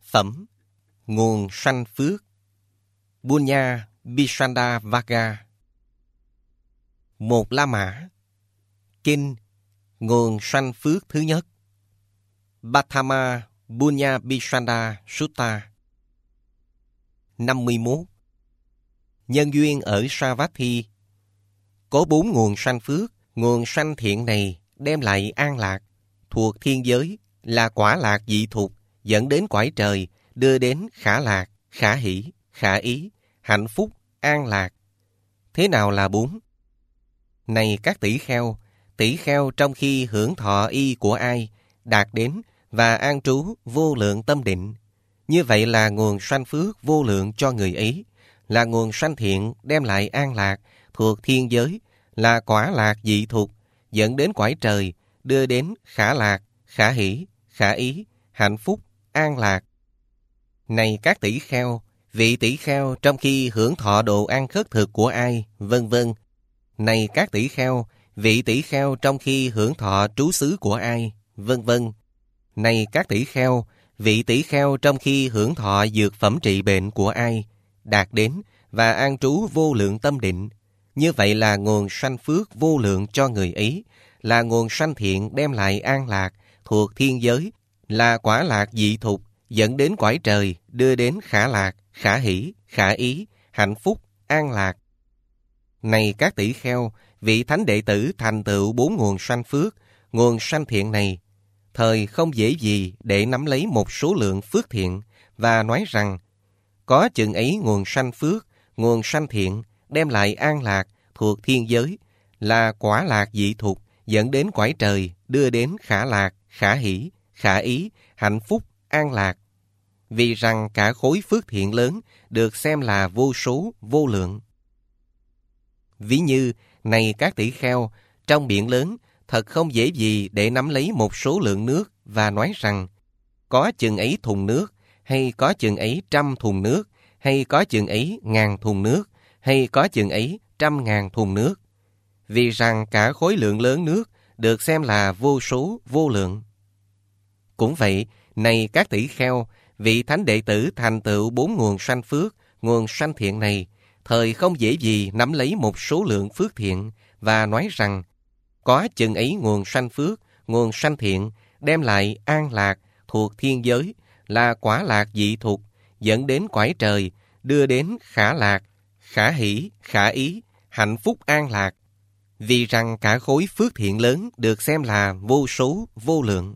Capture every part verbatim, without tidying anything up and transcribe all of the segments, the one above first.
Phẩm nguồn sanh phước. Punya Bishanda Vaga. Một La Mã. Kinh nguồn sanh phước thứ nhất. Bhatthama Punya Bishanda Sutta. năm mươi mốt. Nhân duyên ở Savatthi. Có bốn nguồn sanh phước. Nguồn sanh thiện này đem lại an lạc, thuộc thiên giới, là quả lạc dị thục, dẫn đến cõi trời, đưa đến khả lạc, khả hỷ, khả ý, hạnh phúc, an lạc. Thế nào là bốn? Này các tỷ kheo, tỷ kheo trong khi hưởng thọ y của ai, đạt đến và an trú vô lượng tâm định. Như vậy là nguồn sanh phước vô lượng cho người ấy, là nguồn sanh thiện đem lại an lạc, thuộc thiên giới, là quả lạc dị thục, dẫn đến cõi trời, đưa đến khả lạc, khả hỷ, khả ý, hạnh phúc, an lạc. Này các tỷ kheo, vị tỷ kheo trong khi hưởng thọ đồ ăn khất thực của ai, vân vân. Này các tỷ kheo, vị tỷ kheo trong khi hưởng thọ trú xứ của ai, vân vân. Này các tỷ kheo, vị tỷ kheo trong khi hưởng thọ dược phẩm trị bệnh của ai, đạt đến và an trú vô lượng tâm định. Như vậy là nguồn sanh phước vô lượng cho người ấy, là nguồn sanh thiện đem lại an lạc, thuộc thiên giới, là quả lạc dị thục, dẫn đến cõi trời, đưa đến khả lạc, khả hỷ, khả ý, hạnh phúc, an lạc. Này các tỷ kheo, vị thánh đệ tử thành tựu bốn nguồn sanh phước, nguồn sanh thiện này, thời không dễ gì để nắm lấy một số lượng phước thiện và nói rằng, có chừng ấy nguồn sanh phước, nguồn sanh thiện, đem lại an lạc, thuộc thiên giới, là quả lạc dị thục, dẫn đến cõi trời, đưa đến khả lạc, khả hỷ, khả ý, hạnh phúc, an lạc. Vì rằng cả khối phước thiện lớn được xem là vô số, vô lượng. Ví như, này các tỷ kheo, trong biển lớn, thật không dễ gì để nắm lấy một số lượng nước và nói rằng, có chừng ấy thùng nước, hay có chừng ấy trăm thùng nước, hay có chừng ấy ngàn thùng nước, hay có chừng ấy trăm ngàn thùng nước. Vì rằng cả khối lượng lớn nước được xem là vô số, vô lượng. Cũng vậy, này các tỷ kheo, vị thánh đệ tử thành tựu bốn nguồn sanh phước, nguồn sanh thiện này, thời không dễ gì nắm lấy một số lượng phước thiện và nói rằng, có chừng ấy nguồn sanh phước, nguồn sanh thiện, đem lại an lạc, thuộc thiên giới, là quả lạc dị thục, dẫn đến cõi trời, đưa đến khả lạc, khả hỷ, khả ý, hạnh phúc an lạc. Vì rằng cả khối phước thiện lớn được xem là vô số, vô lượng.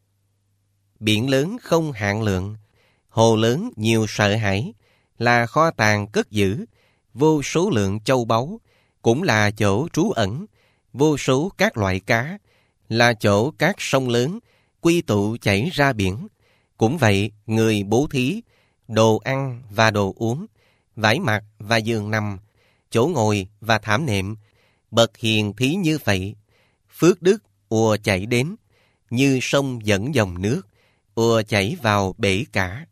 Biển lớn không hạn lượng, hồ lớn nhiều sợ hãi, là kho tàng cất giữ, vô số lượng châu báu, cũng là chỗ trú ẩn, vô số các loại cá, là chỗ các sông lớn, quy tụ chảy ra biển. Cũng vậy, người bố thí, đồ ăn và đồ uống, vải mặc và giường nằm, chỗ ngồi và thảm nệm, bậc hiền thí như vậy, phước đức ùa chảy đến, như sông dẫn dòng nước, ùa chảy vào bể cả.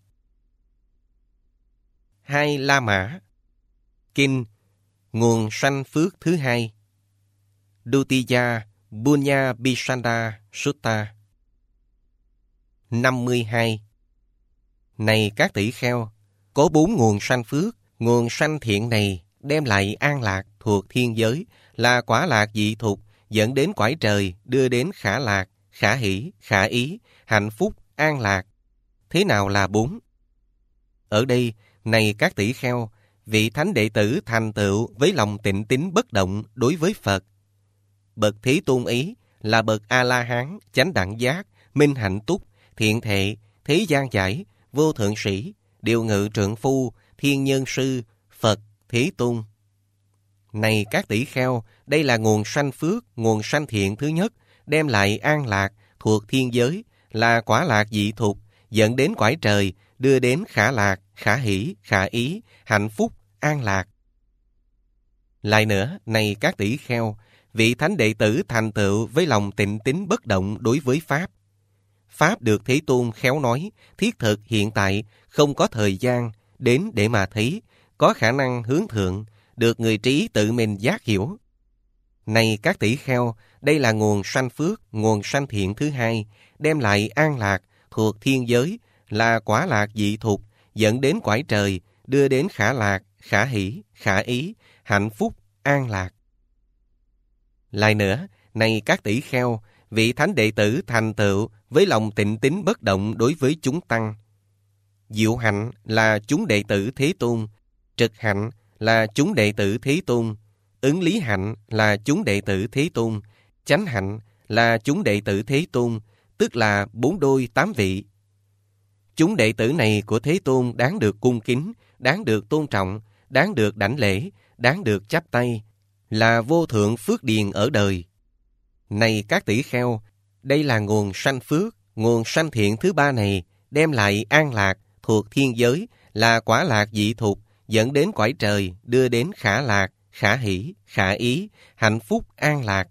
Hai La Mã. Kinh nguồn sanh phước thứ hai. Dutiya Punya Bishanda Sutta. năm mươi hai. Này các tỷ kheo, có bốn nguồn sanh phước, nguồn sanh thiện này đem lại an lạc, thuộc thiên giới, là quả lạc dị thục, dẫn đến cõi trời, đưa đến khả lạc, khả hỷ, khả ý, hạnh phúc, an lạc. Thế nào là bốn? Ở đây, này các tỷ kheo, vị thánh đệ tử thành tựu với lòng tịnh tín bất động đối với Phật. Bậc Thế Tôn ấy là bậc A-la-hán, chánh đẳng giác, minh hạnh túc, thiện thệ, thế gian giải, vô thượng sĩ, điều ngự trượng phu, thiên nhân sư, Phật, Thế Tôn. Này các tỷ kheo, đây là nguồn sanh phước, nguồn sanh thiện thứ nhất, đem lại an lạc, thuộc thiên giới, là quả lạc dị thục, dẫn đến cõi trời, đưa đến khả lạc, khả hỷ, khả ý, hạnh phúc, an lạc. Lại nữa, này các tỷ kheo, vị thánh đệ tử thành tựu với lòng tịnh tín bất động đối với Pháp. Pháp được Thế Tôn khéo nói, thiết thực hiện tại, không có thời gian, đến để mà thấy, có khả năng hướng thượng, được người trí tự mình giác hiểu. Này các tỷ kheo, đây là nguồn sanh phước, nguồn sanh thiện thứ hai, đem lại an lạc, thuộc thiên giới, là quả lạc dị thục, dẫn đến cõi trời, đưa đến khả lạc, khả hỷ, khả ý, hạnh phúc, an lạc. Lại nữa, này các tỷ kheo, vị thánh đệ tử thành tựu với lòng tịnh tín bất động đối với chúng tăng. Diệu hạnh là chúng đệ tử Thế Tôn, trực hạnh là chúng đệ tử Thế Tôn, ứng lý hạnh là chúng đệ tử Thế Tôn, chánh hạnh là chúng đệ tử Thế Tôn, tức là bốn đôi tám vị. Chúng đệ tử này của Thế Tôn đáng được cung kính, đáng được tôn trọng, đáng được đảnh lễ, đáng được chắp tay, là vô thượng phước điền ở đời. Này các tỷ kheo, đây là nguồn sanh phước, nguồn sanh thiện thứ ba này, đem lại an lạc thuộc thiên giới, là quả lạc dị thục, dẫn đến cõi trời, đưa đến khả lạc, khả hỷ, khả ý, hạnh phúc, an lạc.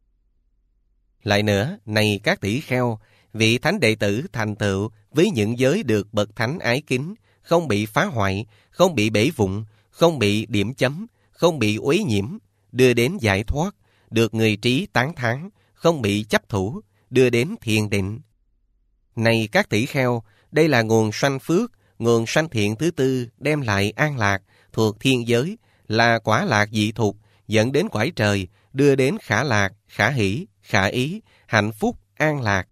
Lại nữa, này các tỷ kheo, vị thánh đệ tử thành tựu với những giới được bậc thánh ái kính, không bị phá hoại, không bị bể vụn, không bị điểm chấm, không bị uế nhiễm, đưa đến giải thoát, được người trí tán thán, không bị chấp thủ, đưa đến thiền định. Này các tỷ kheo, đây là nguồn sanh phước, nguồn sanh thiện thứ tư, đem lại an lạc thuộc thiên giới, là quả lạc dị thục, dẫn đến cõi trời, đưa đến khả lạc, khả hỷ, khả ý, hạnh phúc, an lạc.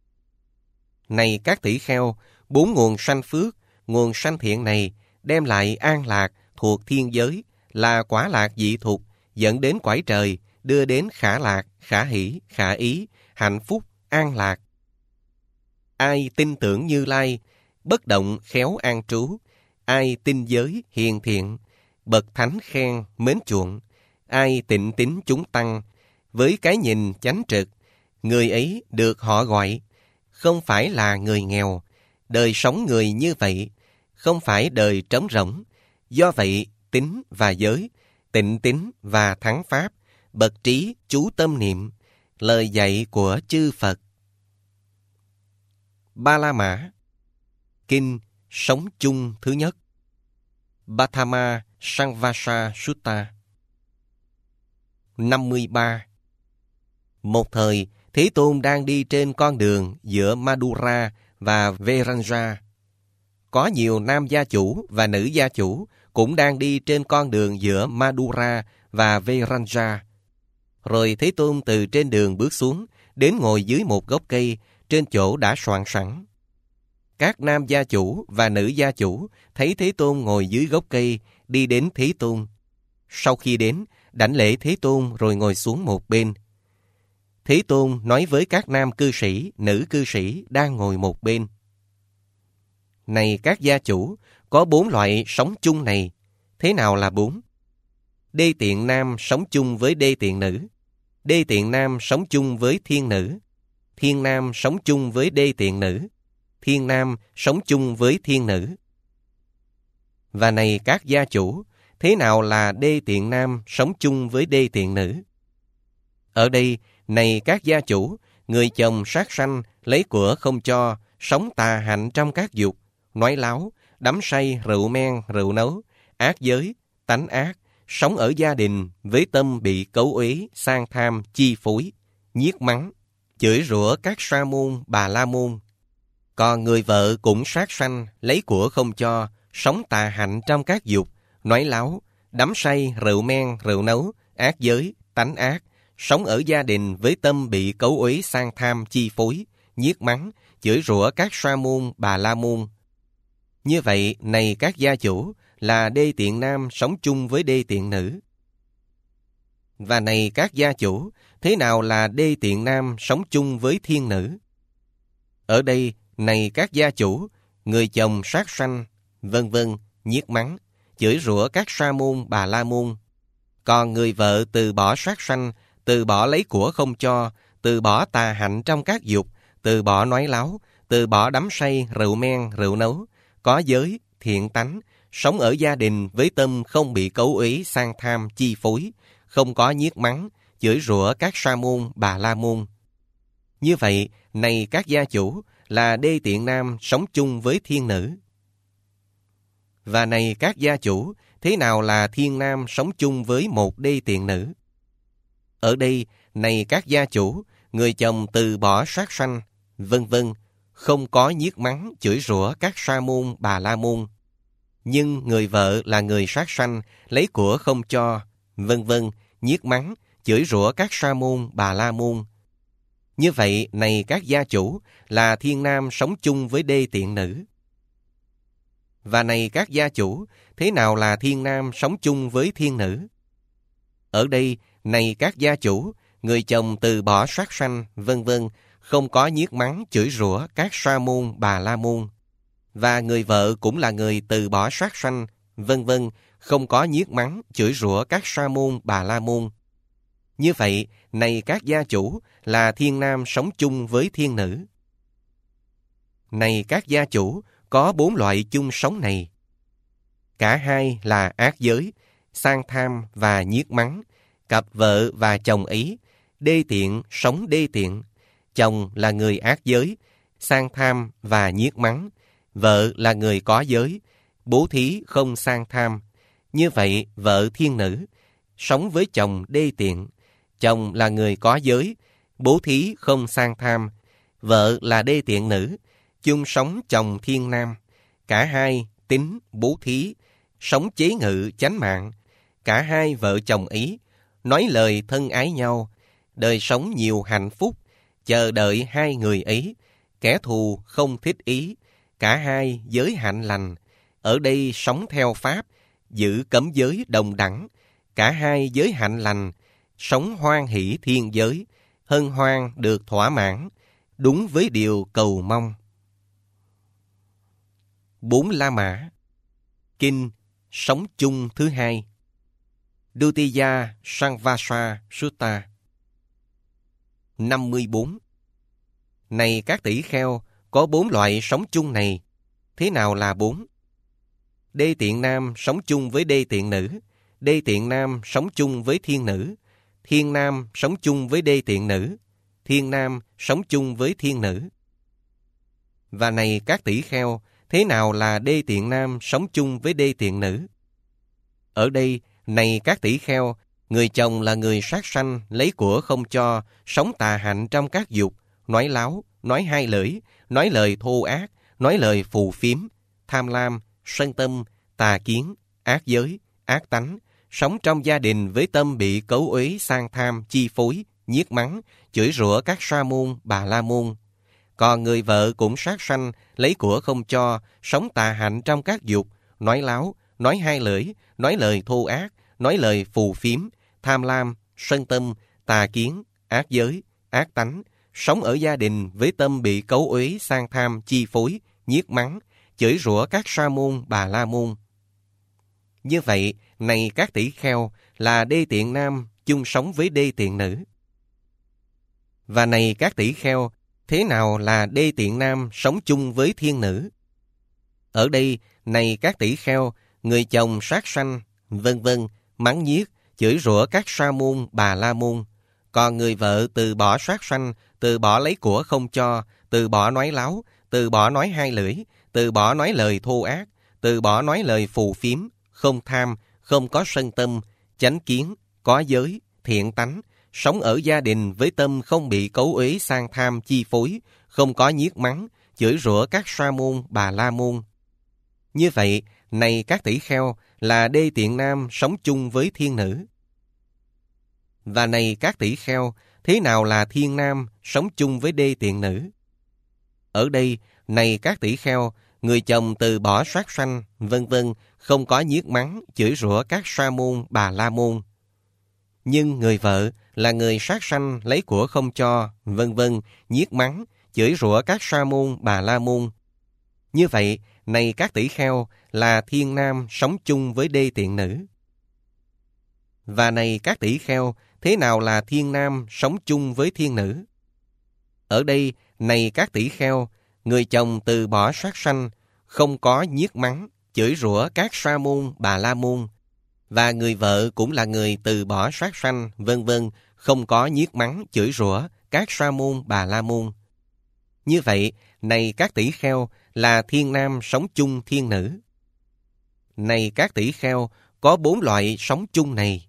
Này các tỷ kheo, bốn nguồn sanh phước, nguồn sanh thiện này, đem lại an lạc thuộc thiên giới, là quả lạc dị thục, dẫn đến cõi trời, đưa đến khả lạc, khả hỷ, khả ý, hạnh phúc, an lạc. Ai tin tưởng Như Lai, bất động khéo an trú, ai tin giới hiền thiện, bậc thánh khen mến chuộng, ai tịnh tín chúng tăng, với cái nhìn chánh trực, người ấy được họ gọi, không phải là người nghèo, đời sống người như vậy, không phải đời trống rỗng. Do vậy, tín và giới, tịnh tín và thắng pháp, bậc trí chú tâm niệm, lời dạy của chư Phật. Ba La Mã. Kinh Sống chung thứ nhất. Bhatama Sangvasa Sutta. năm mươi ba. Một thời, Thế Tôn đang đi trên con đường giữa Madura và Veranja. Có nhiều nam gia chủ và nữ gia chủ cũng đang đi trên con đường giữa Madura và Veranja. Rồi Thế Tôn từ trên đường bước xuống, đến ngồi dưới một gốc cây, trên chỗ đã soạn sẵn. Các nam gia chủ và nữ gia chủ thấy Thế Tôn ngồi dưới gốc cây, đi đến Thế Tôn. Sau khi đến, đảnh lễ Thế Tôn rồi ngồi xuống một bên. Thế Tôn nói với các nam cư sĩ, nữ cư sĩ đang ngồi một bên. Này các gia chủ, có bốn loại sống chung này. Thế nào là bốn? Đê tiện nam sống chung với đê tiện nữ. Đê tiện nam sống chung với thiên nữ. Thiên nam sống chung với đê tiện nữ. Thiên nam sống chung với thiên nữ. Và này các gia chủ, thế nào là đê tiện nam sống chung với đê tiện nữ? Ở đây, này các gia chủ, người chồng sát sanh, lấy của không cho, sống tà hạnh trong các dục, nói láo, đắm say rượu men, rượu nấu, ác giới, tánh ác, sống ở gia đình với tâm bị cấu uế, sang tham, chi phối, nhiếc mắng, chửi rủa các sa môn, bà la môn. Còn người vợ cũng sát sanh, lấy của không cho, sống tà hạnh trong các dục, nói láo, đắm say rượu men, rượu nấu, ác giới, tánh ác, sống ở gia đình với tâm bị cấu uế, sang tham, chi phối, nhiếc mắng, chửi rủa các sa môn, bà la môn. Như vậy, này các gia chủ, là đê tiện nam sống chung với đê tiện nữ. Và này các gia chủ, thế nào là đê tiện nam sống chung với thiên nữ? Ở đây, này các gia chủ, người chồng sát sanh, vân vân, nhiếc mắng, chửi rủa các sa môn, bà la môn. Còn người vợ từ bỏ sát sanh, từ bỏ lấy của không cho, từ bỏ tà hạnh trong các dục, từ bỏ nói láo, từ bỏ đắm say rượu men, rượu nấu, có giới, thiện tánh, sống ở gia đình với tâm không bị cấu uế, sang tham, chi phối, không có nhiếc mắng, chửi rủa các sa môn, bà la môn. Như vậy, này các gia chủ, là đê tiện nam sống chung với thiên nữ. Và này các gia chủ, thế nào là thiên nam sống chung với một đê tiện nữ? Ở đây, này các gia chủ, người chồng từ bỏ sát sanh, vân vân, không có nhiếc mắng, chửi rủa các sa môn, bà la môn. Nhưng người vợ là người sát sanh, lấy của không cho, vân vân, nhiếc mắng, chửi rủa các sa môn, bà la môn. Như vậy, này các gia chủ, là thiên nam sống chung với đê tiện nữ. Và này các gia chủ, thế nào là thiên nam sống chung với thiên nữ? Ở đây, này các gia chủ, người chồng từ bỏ sát sanh, vân vân, không có nhiếc mắng, chửi rủa các sa môn, bà la môn. Và người vợ cũng là người từ bỏ sát sanh, vân vân, không có nhiếc mắng, chửi rủa các sa môn, bà la môn. Như vậy, này các gia chủ, là thiên nam sống chung với thiên nữ. Này các gia chủ, có bốn loại chung sống này. Cả hai là ác giới, sang tham và nhiếc mắng, cặp vợ và chồng ấy, đê tiện sống đê tiện. Chồng là người ác giới, sang tham và nhiếc mắng. Vợ là người có giới, bố thí không sang tham. Như vậy, vợ thiên nữ, sống với chồng đê tiện. Chồng là người có giới, bố thí không sang tham. Vợ là đê tiện nữ, chung sống chồng thiên nam. Cả hai tín bố thí, sống chế ngự chánh mạng. Cả hai vợ chồng ấy, nói lời thân ái nhau, đời sống nhiều hạnh phúc, chờ đợi hai người ấy. Kẻ thù không thích ý, cả hai giới hạnh lành. Ở đây sống theo pháp, giữ cấm giới đồng đẳng. Cả hai giới hạnh lành, sống hoan hỷ thiên giới, hân hoan được thỏa mãn, đúng với điều cầu mong. Bốn La Mã. Kinh Sống chung thứ hai. Dutiya Samvasa Sutta. năm mươi bốn. Này các tỷ kheo, có bốn loại sống chung này. Thế nào là bốn? Đê tiện nam sống chung với đê tiện nữ. Đê tiện nam sống chung với thiên nữ. Thiên nam sống chung với đê tiện nữ. Thiên nam sống chung với thiên nữ. Và này các tỷ kheo, thế nào là đê tiện nam sống chung với đê tiện nữ? Ở đây, này các tỷ kheo, người chồng là người sát sanh, lấy của không cho, sống tà hạnh trong các dục, nói láo, nói hai lưỡi, nói lời thô ác, nói lời phù phiếm, tham lam, sân tâm, tà kiến, ác giới, ác tánh, sống trong gia đình với tâm bị cấu uế sang tham, chi phối, nhiếc mắng, chửi rủa các sa môn, bà la môn. Còn người vợ cũng sát sanh, lấy của không cho, sống tà hạnh trong các dục, nói láo, nói hai lưỡi, nói lời thô ác, nói lời phù phiếm, tham lam, sân tâm, tà kiến, ác giới, ác tánh, sống ở gia đình với tâm bị cấu uế sang tham, chi phối, nhiếc mắng, chửi rủa các sa môn, bà la môn. Như vậy, này các tỷ kheo, là đê tiện nam chung sống với đê tiện nữ. Và này các tỷ kheo, thế nào là đê tiện nam sống chung với thiên nữ? Ở đây, này các tỷ kheo, người chồng sát sanh, vân vân, mắng nhiếc, chửi rủa các sa môn, bà la môn. Còn người vợ từ bỏ sát sanh, từ bỏ lấy của không cho, từ bỏ nói láo, từ bỏ nói hai lưỡi, từ bỏ nói lời thô ác, từ bỏ nói lời phù phiếm, không tham, không có sân tâm, chánh kiến, có giới, thiện tánh, sống ở gia đình với tâm không bị cấu uế sang tham chi phối, không có nhiếc mắng, chửi rủa các sa môn, bà la môn. Như vậy, này các tỷ kheo, là đê tiện nam sống chung với thiên nữ. Và này các tỷ kheo, thế nào là thiên nam sống chung với đê tiện nữ? Ở đây, này các tỷ kheo, người chồng từ bỏ sát sanh, vân vân, không có nhiếc mắng, chửi rủa các sa môn, bà la môn. Nhưng người vợ là người sát sanh, lấy của không cho, vân vân, nhiếc mắng, chửi rủa các sa môn, bà la môn. Như vậy, này các tỷ kheo, là thiên nam sống chung với đê tiện nữ. Và này các tỷ kheo, thế nào là thiên nam sống chung với thiên nữ? Ở đây, này các tỷ kheo, người chồng từ bỏ sát sanh, không có nhiếc mắng, chửi rủa các sa môn, bà la môn. Và người vợ cũng là người từ bỏ sát sanh, vân vân, không có nhiếc mắng, chửi rủa các sa môn, bà la môn. Như vậy, này các tỷ kheo, là thiên nam sống chung thiên nữ. Này các tỷ kheo, có bốn loại sống chung này.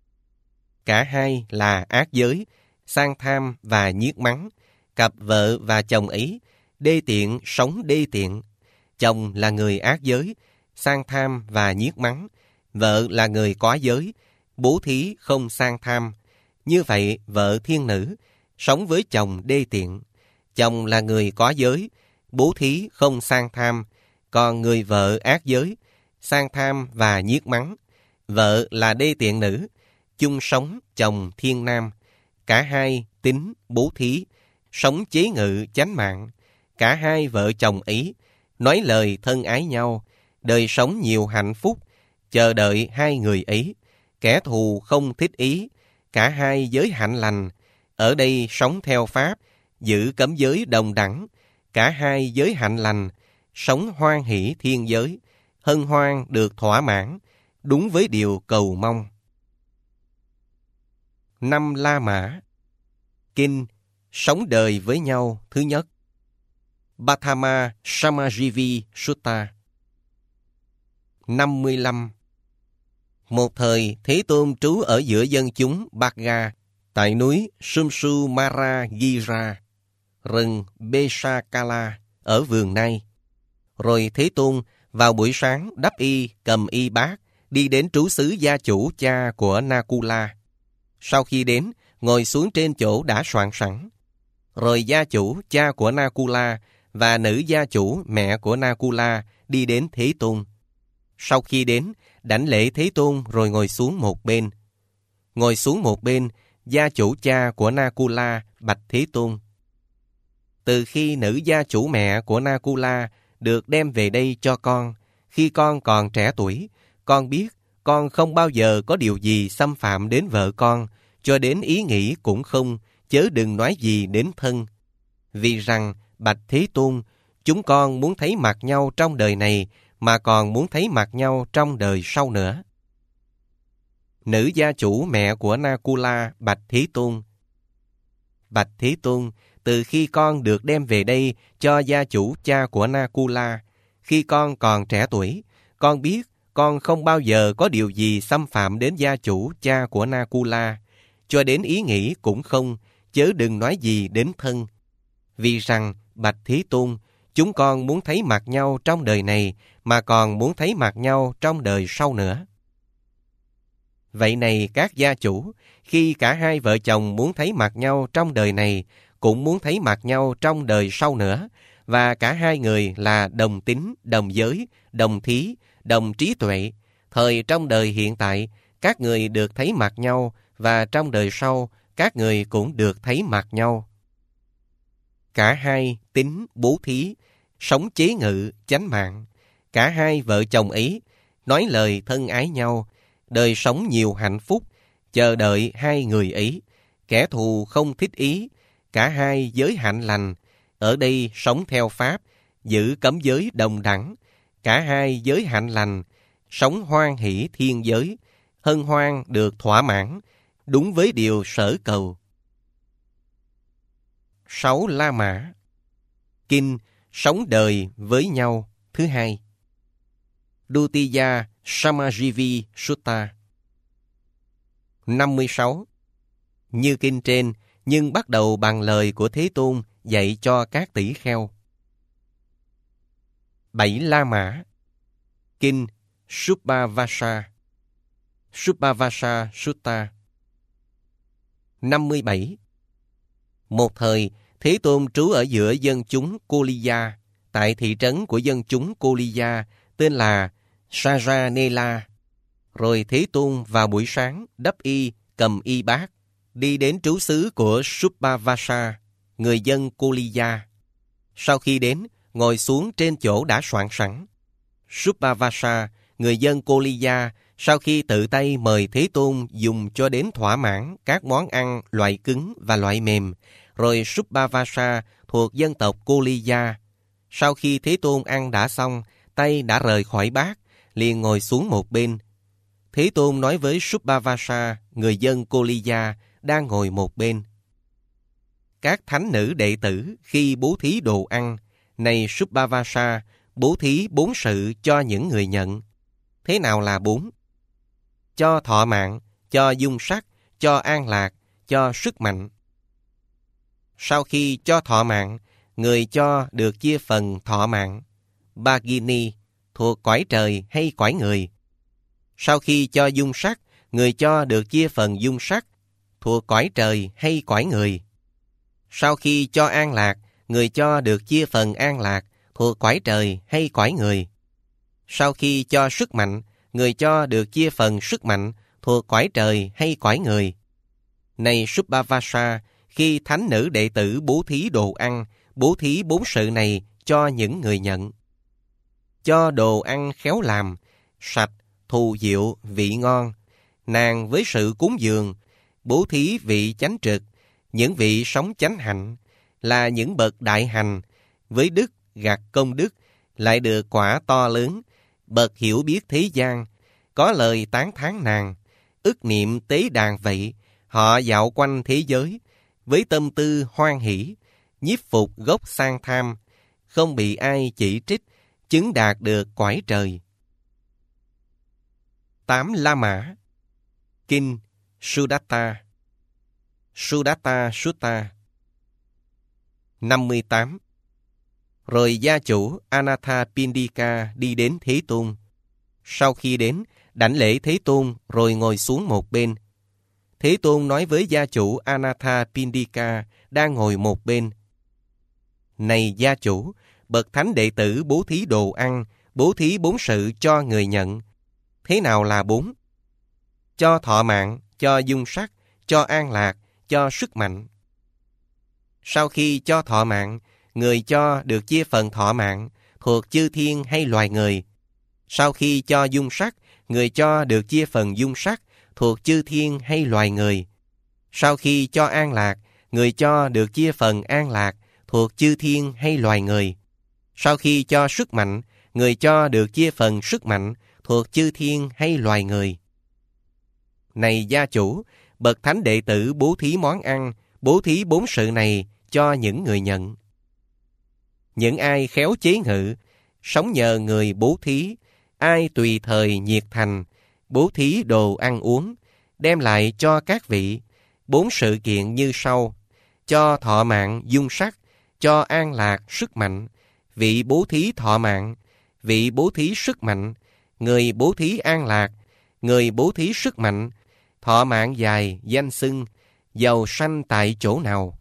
Cả hai là ác giới, sang tham và nhiếc mắng, cặp vợ và chồng ấy, đê tiện sống đê tiện, chồng là người ác giới, sang tham và nhiếc mắng, vợ là người có giới, bố thí không sang tham. Như vậy, vợ thiên nữ sống với chồng đê tiện, chồng là người có giới, bố thí không sang tham, còn người vợ ác giới, sang tham và nhiếc mắng, vợ là đê tiện nữ, chung sống chồng thiên nam, cả hai tín bố thí, sống chế ngự chánh mạng, cả hai vợ chồng ấy nói lời thân ái nhau, đời sống nhiều hạnh phúc, chờ đợi hai người ấy, kẻ thù không thích ý, cả hai giới hạnh lành, ở đây sống theo pháp, giữ cấm giới đồng đẳng, cả hai giới hạnh lành, sống hoan hỷ thiên giới, hân hoan được thỏa mãn, đúng với điều cầu mong. Năm La Mã. Kinh Sống đời với nhau thứ nhất. Bhatthama Samajivi Sutta. năm mươi lăm. Một thời, Thế Tôn trú ở giữa dân chúng Bhaga, tại núi Sumsumara Gira, rừng Besakala ở vườn Nai. Rồi Thế Tôn vào buổi sáng đắp y, cầm y bát, đi đến trú xứ gia chủ cha của Nakula. Sau khi đến, ngồi xuống trên chỗ đã soạn sẵn. Rồi gia chủ cha của Nakula và nữ gia chủ mẹ của Nakula đi đến Thế Tôn. Sau khi đến, đảnh lễ Thế Tôn rồi ngồi xuống một bên. Ngồi xuống một bên, gia chủ cha của Nakula bạch Thế Tôn: từ khi nữ gia chủ mẹ của Nakula được đem về đây cho con, khi con còn trẻ tuổi, con biết con không bao giờ có điều gì xâm phạm đến vợ con, cho đến ý nghĩ cũng không, chớ đừng nói gì đến thân. Vì rằng, bạch Thế Tôn, chúng con muốn thấy mặt nhau trong đời này, mà còn muốn thấy mặt nhau trong đời sau nữa. Nữ gia chủ mẹ của Nakula bạch Thế Tôn: bạch Thế Tôn, từ khi con được đem về đây cho gia chủ cha của Nakula, khi con còn trẻ tuổi, con biết con không bao giờ có điều gì xâm phạm đến gia chủ cha của Nakula, cho đến ý nghĩ cũng không, chớ đừng nói gì đến thân. Vì rằng, bạch Thế Tôn, chúng con muốn thấy mặt nhau trong đời này, mà còn muốn thấy mặt nhau trong đời sau nữa. Vậy này các gia chủ, khi cả hai vợ chồng muốn thấy mặt nhau trong đời này, cũng muốn thấy mặt nhau trong đời sau nữa, và cả hai người là đồng tín, đồng giới, đồng thí, đồng trí tuệ, thời trong đời hiện tại, các người được thấy mặt nhau, và trong đời sau, các người cũng được thấy mặt nhau. Cả hai tín bố thí, sống chế ngự chánh mạng, cả hai vợ chồng ấy nói lời thân ái nhau, đời sống nhiều hạnh phúc, chờ đợi hai người ấy, kẻ thù không thích ý, cả hai giới hạnh lành, ở đây sống theo pháp, giữ cấm giới đồng đẳng, cả hai giới hạnh lành, sống hoan hỷ thiên giới, hân hoan được thỏa mãn, đúng với điều sở cầu. Sáu La Mã. Kinh Sống đời với nhau thứ hai. Dutiya Samajivi Sutta. năm mươi sáu. Như kinh trên, nhưng bắt đầu bằng lời của Thế Tôn dạy cho các tỷ kheo. Bảy La Mã. Kinh Subhavasa. Subhavasa Sutta. năm mươi bảy. Một thời, Thế Tôn trú ở giữa dân chúng Koliya, tại thị trấn của dân chúng Koliya tên là Saranela. Rồi Thế Tôn vào buổi sáng đắp y, cầm y bát, đi đến trú xứ của Subhavasa, người dân Koliya. Sau khi đến, ngồi xuống trên chỗ đã soạn sẵn. Subhavasa, người dân Koliya, sau khi tự tay mời Thế Tôn dùng cho đến thỏa mãn các món ăn loại cứng và loại mềm, rồi Subhavasa thuộc dân tộc Koliya. Sau khi Thế Tôn ăn đã xong, tay đã rời khỏi bát, liền ngồi xuống một bên. Thế Tôn nói với Subhavasa, người dân Koliya, đang ngồi một bên: các thánh nữ đệ tử khi bố thí đồ ăn, này Subhavasa, bố thí bốn sự cho những người nhận. Thế nào là bốn? Cho thọ mạng, cho dung sắc, cho an lạc, cho sức mạnh. Sau khi cho thọ mạng, người cho được chia phần thọ mạng, Bhagini, thuộc cõi trời hay cõi người. Sau khi cho dung sắc, người cho được chia phần dung sắc, thuộc cõi trời hay cõi người. Sau khi cho an lạc, người cho được chia phần an lạc, thuộc cõi trời hay cõi người. Sau khi cho sức mạnh, người cho được chia phần sức mạnh, thuộc cõi trời hay cõi người. Này Subhavasa, khi thánh nữ đệ tử bố thí đồ ăn, bố thí bốn sự này cho những người nhận. Cho đồ ăn khéo làm, sạch, thù diệu, vị ngon. Nàng với sự cúng dường, bố thí vị chánh trực, những vị sống chánh hạnh, là những bậc đại hành, với đức gặt công đức, lại được quả to lớn, bậc hiểu biết thế gian, có lời tán thán nàng, ức niệm tế đàn vậy, họ dạo quanh thế giới, với tâm tư hoan hỷ, nhiếp phục gốc sang tham, không bị ai chỉ trích, chứng đạt được cõi trời. Tám La Mã. Kinh Sudatta. Sudatta Sutta. năm mươi tám. Rồi gia chủ Anathapindika đi đến Thế Tôn. Sau khi đến, đảnh lễ Thế Tôn rồi ngồi xuống một bên. Thế Tôn nói với gia chủ Anathapindika đang ngồi một bên: Này gia chủ, bậc thánh đệ tử bố thí đồ ăn, bố thí bốn sự cho người nhận. Thế nào là bốn? Cho thọ mạng, cho dung sắc, cho an lạc, cho sức mạnh. Sau khi cho thọ mạng, người cho được chia phần thọ mạng, thuộc chư thiên hay loài người. Sau khi cho dung sắc, người cho được chia phần dung sắc, thuộc chư thiên hay loài người. Sau khi cho an lạc, người cho được chia phần an lạc, thuộc chư thiên hay loài người. Sau khi cho sức mạnh, người cho được chia phần sức mạnh, thuộc chư thiên hay loài người. Này gia chủ, bậc thánh đệ tử bố thí món ăn, bố thí bốn sự này cho những người nhận. Những ai khéo chế ngự, sống nhờ người bố thí, ai tùy thời nhiệt thành, bố thí đồ ăn uống, đem lại cho các vị, bốn sự kiện như sau: cho thọ mạng dung sắc, cho an lạc sức mạnh, vị bố thí thọ mạng, vị bố thí sức mạnh, người bố thí an lạc, người bố thí sức mạnh, thọ mạng dài, danh xưng, giàu sanh tại chỗ nào.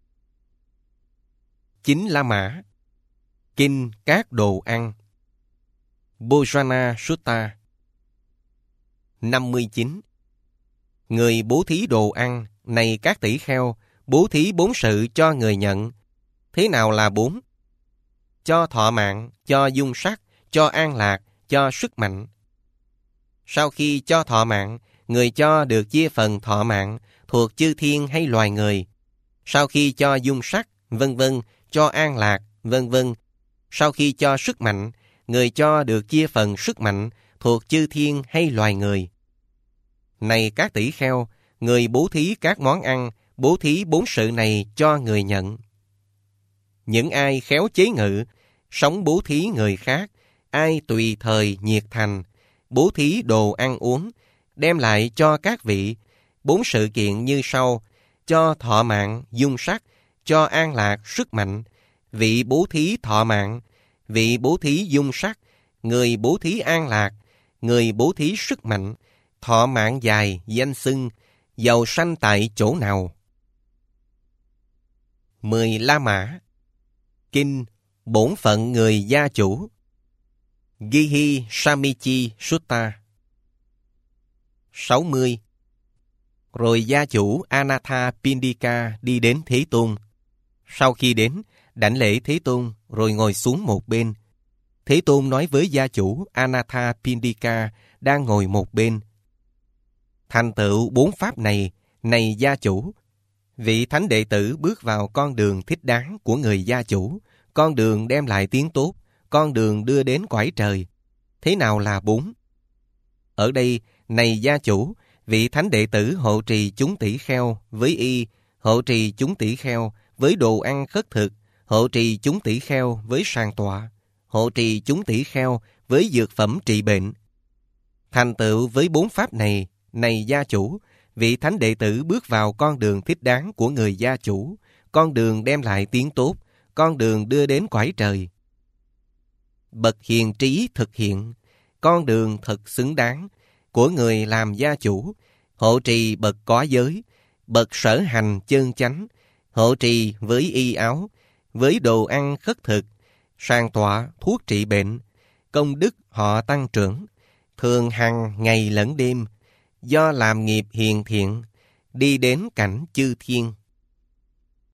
Chín La Mã. Kinh các đồ ăn. Bojana Sutta. năm mươi chín. Người bố thí đồ ăn, này các tỷ kheo, bố thí bốn sự cho người nhận. Thế nào là bốn? Cho thọ mạng, cho dung sắc, cho an lạc, cho sức mạnh. Sau khi cho thọ mạng, người cho được chia phần thọ mạng, thuộc chư thiên hay loài người. Sau khi cho dung sắc, vân vân, cho an lạc, vân vân. Sau khi cho sức mạnh, người cho được chia phần sức mạnh, thuộc chư thiên hay loài người. Này các tỷ kheo, người bố thí các món ăn, bố thí bốn sự này cho người nhận. Những ai khéo chế ngự, sống bố thí người khác, ai tùy thời nhiệt thành, bố thí đồ ăn uống, đem lại cho các vị, bốn sự kiện như sau: cho thọ mạng, dung sắc, cho an lạc, sức mạnh, vị bố thí thọ mạng, vị bố thí dung sắc, người bố thí an lạc, người bố thí sức mạnh, thọ mạng dài, danh xưng, giàu sanh tại chỗ nào. Mười La Mã. Kinh bổn phận người gia chủ. Gihi Samichi Sutta. sáu mươi. Rồi gia chủ Anathapindika đi đến Thế Tôn. Sau khi đến, đảnh lễ Thế Tôn rồi ngồi xuống một bên. Thế Tôn nói với gia chủ Anathapindika đang ngồi một bên: Thành tựu bốn pháp này, này gia chủ, vị thánh đệ tử bước vào con đường thích đáng của người gia chủ, con đường đem lại tiếng tốt, con đường đưa đến cõi trời. Thế nào là bốn? Ở đây, này gia chủ, vị thánh đệ tử hộ trì chúng tỷ kheo với y, hộ trì chúng tỷ kheo với đồ ăn khất thực, hộ trì chúng tỷ kheo với sàng tọa, hộ trì chúng tỷ kheo với dược phẩm trị bệnh. Thành tựu với bốn pháp này, này gia chủ, vị thánh đệ tử bước vào con đường thích đáng của người gia chủ, con đường đem lại tiếng tốt, con đường đưa đến cõi trời. Bậc hiền trí thực hiện con đường thật xứng đáng của người làm gia chủ, hộ trì bậc có giới, bậc sở hành chân chánh, hộ trì với y áo, với đồ ăn khất thực, sàng tọa thuốc trị bệnh, công đức họ tăng trưởng, thường hằng ngày lẫn đêm, do làm nghiệp hiền thiện, đi đến cảnh chư thiên.